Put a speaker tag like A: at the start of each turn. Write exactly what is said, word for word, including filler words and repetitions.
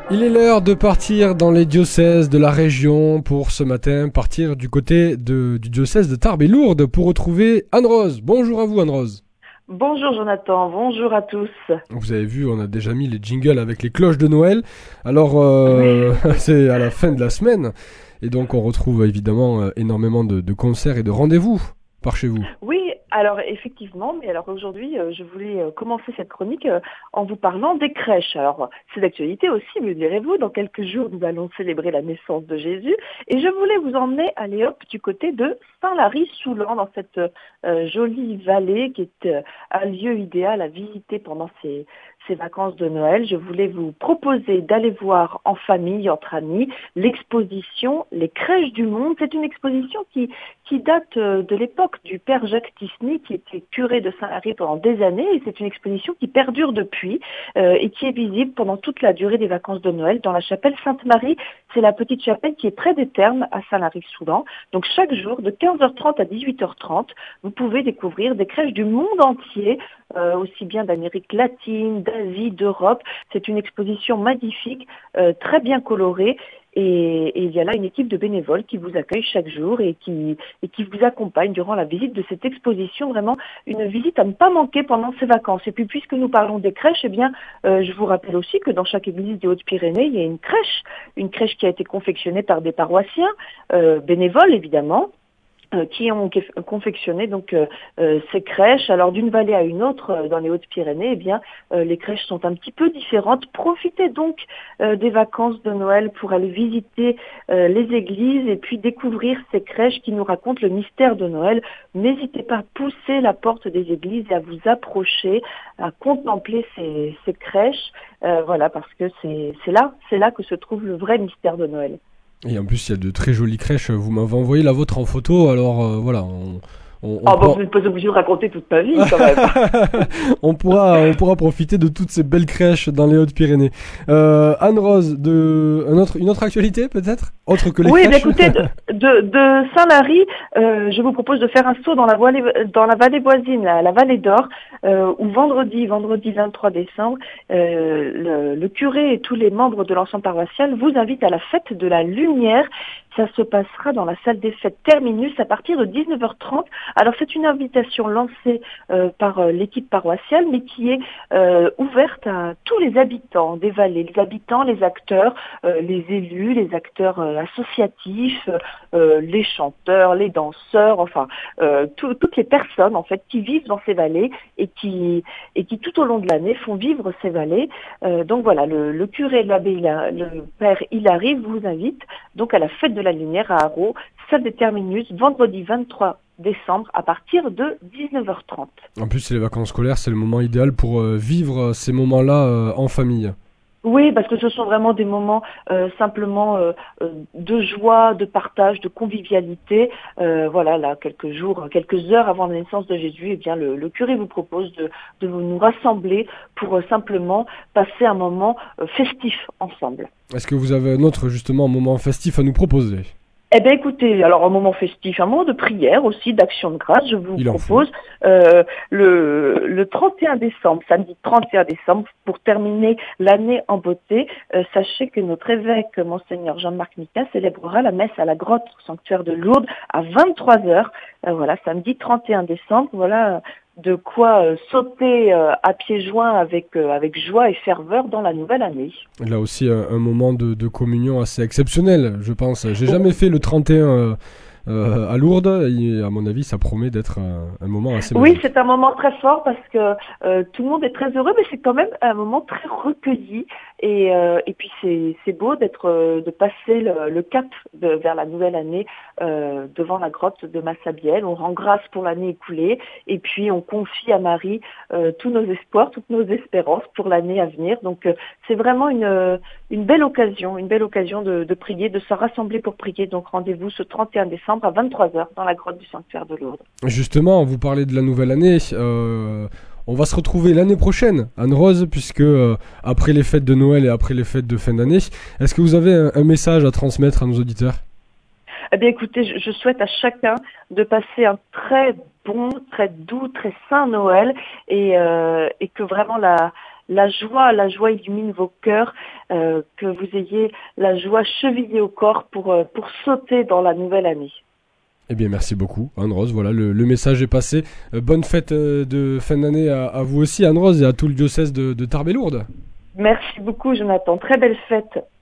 A: Il est l'heure de partir dans les diocèses de la région pour ce matin, partir du côté de, du diocèse de Tarbes et Lourdes pour retrouver Anne-Rose. Bonjour à vous Anne-Rose.
B: Bonjour Jonathan, bonjour à tous.
A: Vous avez vu, on a déjà mis les jingles avec les cloches de Noël. Alors, euh, oui. C'est à la fin de la semaine. Et donc, on retrouve évidemment énormément de, de concerts et de rendez-vous par chez vous.
B: Oui, alors effectivement, mais alors aujourd'hui, euh, je voulais euh, commencer cette chronique euh, en vous parlant des crèches. Alors, c'est d'actualité aussi, me direz-vous. Dans quelques jours, nous allons célébrer la naissance de Jésus. Et je voulais vous emmener, allez hop, du côté de Saint-Lary-Soulan, dans cette euh, jolie vallée qui est euh, un lieu idéal à visiter pendant ces, ces vacances de Noël. Je voulais vous proposer d'aller voir en famille, entre amis, l'exposition Les crèches du monde. C'est une exposition qui, qui date euh, de l'époque du père Jacques Tisny, qui était curé de Saint-Lary pendant des années, et c'est une exposition qui perdure depuis euh, et qui est visible pendant toute la durée des vacances de Noël dans la chapelle Sainte-Marie. C'est la petite chapelle qui est près des Thermes à Saint-Lary-Soulan. Donc chaque jour, de quinze heures trente à dix-huit heures trente, vous pouvez découvrir des crèches du monde entier, euh, aussi bien d'Amérique latine, d'Asie, d'Europe. C'est une exposition magnifique, euh, très bien colorée. Et, et il y a là une équipe de bénévoles qui vous accueille chaque jour et qui, et qui vous accompagne durant la visite de cette exposition. Vraiment une visite à ne pas manquer pendant ces vacances. Et puis puisque nous parlons des crèches, eh bien, euh, je vous rappelle aussi que dans chaque église des Hautes-Pyrénées, il y a une crèche, une crèche qui a été confectionnée par des paroissiens, euh, bénévoles évidemment, qui ont confectionné donc euh, euh, ces crèches. Alors d'une vallée à une autre euh, dans les Hautes-Pyrénées, eh bien euh, les crèches sont un petit peu différentes. Profitez donc euh, des vacances de Noël pour aller visiter euh, les églises et puis découvrir ces crèches qui nous racontent le mystère de Noël. N'hésitez pas à pousser la porte des églises et à vous approcher, à contempler ces, ces crèches. Euh, voilà, parce que c'est, c'est là, c'est là que se trouve le vrai mystère de Noël.
A: Et en plus, il y a de très jolies crèches. Vous m'avez envoyé la vôtre en photo, alors euh, voilà. On, on,
B: ah
A: on
B: bon, pourra... vous n'êtes pas obligé de raconter toute ma vie, quand même.
A: on pourra, on pourra profiter de toutes ces belles crèches dans les Hautes-Pyrénées. Euh, Anne-Rose, de un autre, une autre actualité peut-être, autre que les
B: oui,
A: crèches.
B: Oui, écoutez, de, de, de Saint-Lary, euh, je vous propose de faire un saut dans la vallée, dans la vallée voisine, la, la vallée d'Or, euh, où vendredi, vendredi vingt-trois décembre, euh, le, le curé et tous les membres de l'ensemble paroissial vous invitent à la fête de la lumière. Ça se passera dans la salle des fêtes Terminus à partir de dix-neuf heures trente. Alors c'est une invitation lancée euh, par euh, l'équipe paroissiale, mais qui est euh, ouverte à tous les habitants des vallées, les habitants, les acteurs, euh, les élus, les acteurs euh, associatifs, euh, les chanteurs, les danseurs, enfin euh, tout, toutes les personnes en fait qui vivent dans ces vallées et qui et qui tout au long de l'année font vivre ces vallées. Euh, donc voilà, le, le curé, l'abbé, le père Hilary vous invite donc à la fête de la lumière à Haro, salle des Terminus, vendredi vingt-trois décembre à partir de dix-neuf heures trente.
A: En plus, c'est les vacances scolaires, c'est le moment idéal pour euh, vivre ces moments-là euh, en famille.
B: Oui, parce que ce sont vraiment des moments euh, simplement euh, de joie, de partage, de convivialité. Euh, voilà, là, quelques jours, quelques heures avant la naissance de Jésus, eh bien, le, le curé vous propose de, de nous rassembler pour euh, simplement passer un moment euh, festif ensemble.
A: Est-ce que vous avez un autre, justement, moment festif à nous proposer ?
B: Eh bien écoutez, alors un moment festif, un moment de prière aussi, d'action de grâce, je vous
A: Il
B: propose euh, le, le trente et un décembre, samedi trente et un décembre, pour terminer l'année en beauté, euh, sachez que notre évêque, Monseigneur Jean-Marc Micas, célébrera la messe à la grotte au sanctuaire de Lourdes à vingt-trois heures, euh, voilà, samedi trente et un décembre, voilà de quoi euh, sauter euh, à pieds joints avec, euh, avec joie et ferveur dans la nouvelle année.
A: Là aussi, un, un moment de, de communion assez exceptionnel, je pense. J'ai jamais fait le trente et un euh, euh, à Lourdes, et à mon avis, ça promet d'être un, un moment assez magique.
B: Oui, c'est un moment très fort parce que euh, tout le monde est très heureux, mais c'est quand même un moment très recueilli. Et, euh, et puis c'est, c'est beau d'être, euh, de passer le, le cap de, vers la nouvelle année euh, devant la grotte de Massabielle. On rend grâce pour l'année écoulée et puis on confie à Marie euh, tous nos espoirs, toutes nos espérances pour l'année à venir. Donc euh, c'est vraiment une, une belle occasion, une belle occasion de, de prier, de se rassembler pour prier. Donc rendez-vous ce trente et un décembre à vingt-trois heures dans la grotte du sanctuaire de Lourdes.
A: Justement, vous parlez de la nouvelle année. Euh... On va se retrouver l'année prochaine, Anne-Rose, puisque euh, après les fêtes de Noël et après les fêtes de fin d'année, est-ce que vous avez un, un message à transmettre à nos auditeurs ?
B: Eh bien écoutez, je, je souhaite à chacun de passer un très bon, très doux, très saint Noël et, euh, et que vraiment la, la joie, la joie illumine vos cœurs, euh, que vous ayez la joie chevillée au corps pour, euh, pour sauter dans la nouvelle année.
A: Eh bien, merci beaucoup, Anne-Rose. Voilà, le, le message est passé. Euh, bonne fête euh, de fin d'année à, à vous aussi, Anne-Rose, et à tout le diocèse de, de Tarbes et Lourdes.
B: Merci beaucoup, Jonathan. Très belle fête.